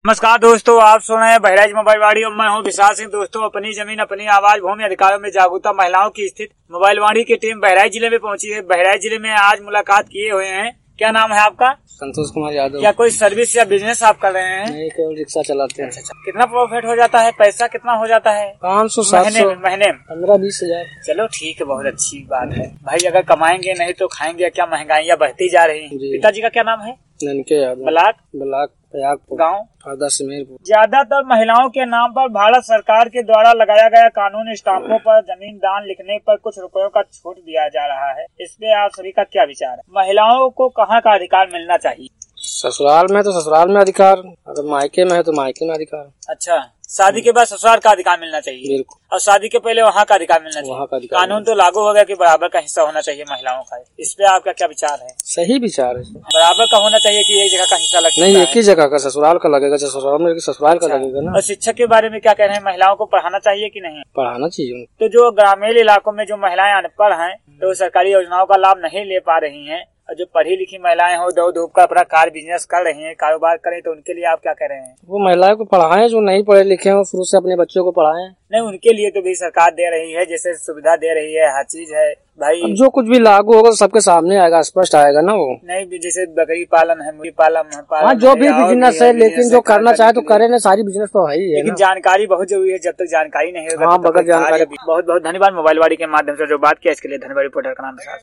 नमस्कार दोस्तों, आप सुन रहे हैं बहराइच मोबाइल वाणी और मैं हूं विशाल सिंह। दोस्तों, अपनी जमीन अपनी आवाज, भूमि अधिकारों में जागरूकता महिलाओं की स्थिति। मोबाइल वाणी की टीम बहराइच जिले में पहुंची है। बहराइच जिले में आज मुलाकात किए हुए हैं। क्या नाम है आपका? संतोष कुमार यादव। क्या कोई सर्विस या बिजनेस आप कर रहे हैं? नहीं, केवल रिक्शा चलाते हैं। अच्छा, कितना प्रॉफिट हो जाता है? पैसा कितना हो जाता है? 500-700 महीने में 15-20 हजार। चलो ठीक है, बहुत अच्छी बात है भाई। अगर कमाएंगे नहीं तो खाएंगे क्या? महंगाइयाँ बढ़ती जा रही हैं। पिताजी का क्या नाम है? ननके यादव। ब्लाक प्रयागपुर गाँव हरदा सिमेरपुर। ज्यादातर महिलाओं के नाम पर भारत सरकार के द्वारा लगाया गया कानून स्टाम्पों पर जमीन दान लिखने पर कुछ रुपयों का छूट दिया जा रहा है। इस पे आप सभी का क्या विचार है? महिलाओं को कहाँ का अधिकार मिलना चाहिए? ससुराल में तो ससुराल में अधिकार, अगर मायके में है तो मायके में अधिकार। अच्छा, शादी के बाद ससुराल का अधिकार मिलना चाहिए। बिल्कुल। और शादी के पहले वहाँ का अधिकार मिलना चाहिए। वहाँ का अधिकार कानून तो लागू हो गया कि बराबर का हिस्सा होना चाहिए महिलाओं का। इस पे आपका क्या विचार है? सही विचार है। बराबर का होना चाहिए कि एक जगह का हिस्सा लगता है? नहीं, एक ही जगह का ससुराल का लगेगा। ससुराल में ससुराल का लगेगा ना। और शिक्षा के बारे में क्या कह रहे हैं? महिलाओं को पढ़ाना चाहिए कि नहीं? पढ़ाना चाहिए। तो जो ग्रामीण इलाकों में जो महिलाएं अनपढ़ हैं तो सरकारी योजनाओं का लाभ नहीं ले पा रही हैं, और जो पढ़ी लिखी महिलाएं हो दौड़ धूप का अपना कार बिजनेस कर रही हैं, कारोबार करें, तो उनके लिए आप क्या कह रहे हैं? वो महिलाओं को पढ़ाएं, जो नहीं पढ़े लिखे हैं वो शुरू से अपने बच्चों को पढ़ाएं। नहीं, उनके लिए तो भी सरकार दे रही है, जैसे सुविधा दे रही है, हर चीज है भाई। अब जो कुछ भी लागू होगा तो सबके सामने आएगा, स्पष्ट आएगा ना। वो नहीं, जैसे बकरी पालन है, मुर्गी पालन है, हाँ, जो भी बिजनेस है, लेकिन जो करना चाहे तो करे ना। सारी बिजनेस तो है ही है, लेकिन जानकारी बहुत जरूरी है। जब तक जानकारी नहीं होगा हाँ, बगैर जानकारी। बहुत बहुत धन्यवाद। मोबाइल वाणी के माध्यम से जो बात किया इसके लिए धन्यवाद। रिपोर्टर का नाम